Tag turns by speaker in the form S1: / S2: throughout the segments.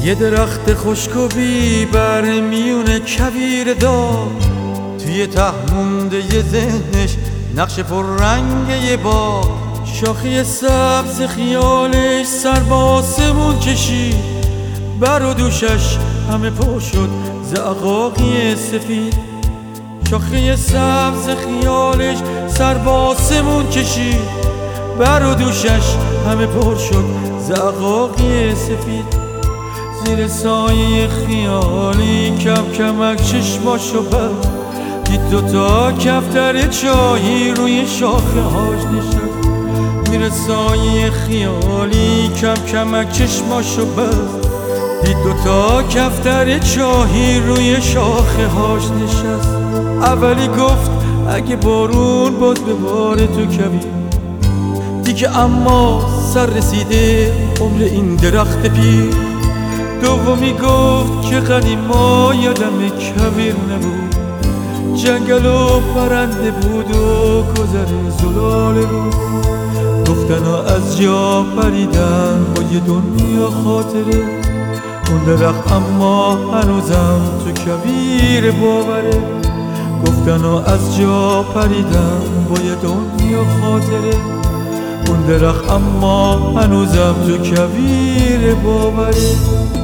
S1: یه درخت خشک و بیبر میون کویر دار، توی ته مونده یه ذهنش نقش پر رنگ یه باغ. شاخه سبز خیالش سر به آسمون کشید، بر و دوشش همه پر شد زعقاقی سفید. شاخه سبز خیالش سر به آسمون کشید، بر و دوشش همه پر شد زعقاقی سفید. زیر سایه خیالی کم کمک چشماشو بست، دید دوتا کفتر چاهی روی شاخه هاش نشست. زیر سایه خیالی کم کمک چشماشو بست، دید دوتا کفتر چاهی روی شاخه هاش نشست. اولی گفت اگه بارون باز بباره تو کویر، دیگه اما سر رسیده عمر این درخت پیر. دومی گفت که قدیما یادم کویر نبود، جنگل و پرنده بود و گذر زلاله بود. گفتن ها از جا پریدن با یه دنیا خاطره، اون درخت اما هنوزم تو کویر باوره. گفتن ها از جا پریدن با یه دنیا خاطره، اون درخت اما هنوزم تو کویر باوره.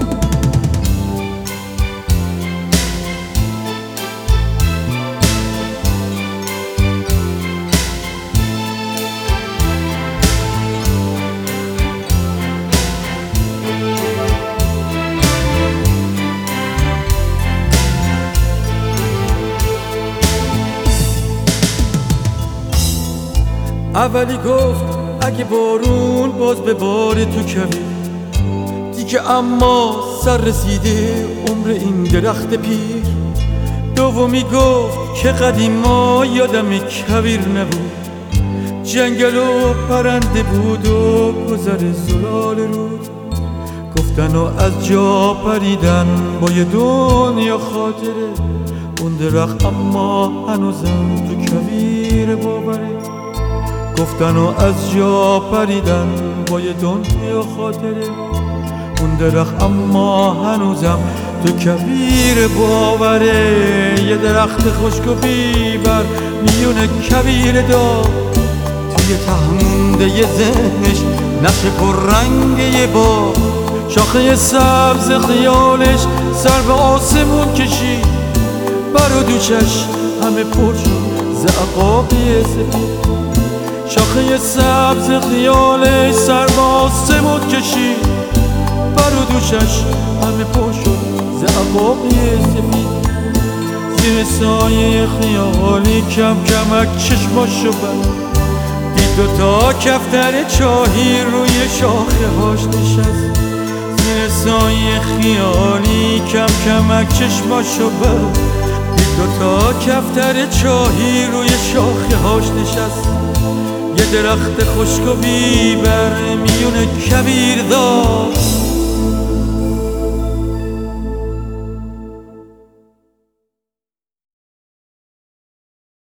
S1: اولی گفت اگه بارون باز بباره تو کویر، دیگه اما سر رسیده عمر این درخت پیر. دومی گفت که قدیما یادم کویر نبود، جنگل و پرنده بود و گذر زلال رود. گفتن و از جا پریدن با یه دنیا خاطره، اون درخت اما هنوزم تو کویر باوره. گفتن و از جا پریدن با یه دنیا خاطره، اون درخت اما هنوزم تو کویر باوره. یه درخت خشک و بیبر میون کویر دار، توی ته مونده یه ذهنش نقش پر رنگ یه باغ. شاخه سبز خیالش سر به آسمون کشید، بر و دوشش همه پر شد زعقاقی سفید. شاخه سبز خیالش سر به آسمون کشید، بر و دوشش همه پر شد زعقاقی سفید. زیر سایه خیالی کم کمک چشماشو بست، دید دوتا کفتر چاهی روی شاخه هاش نشست. زیر سایه خیالی کم کمک چشماشو بست، دید دوتا کفتر چاهی روی شاخه هاش نشست. یه درخت خشک و بیبر میون کویر دار،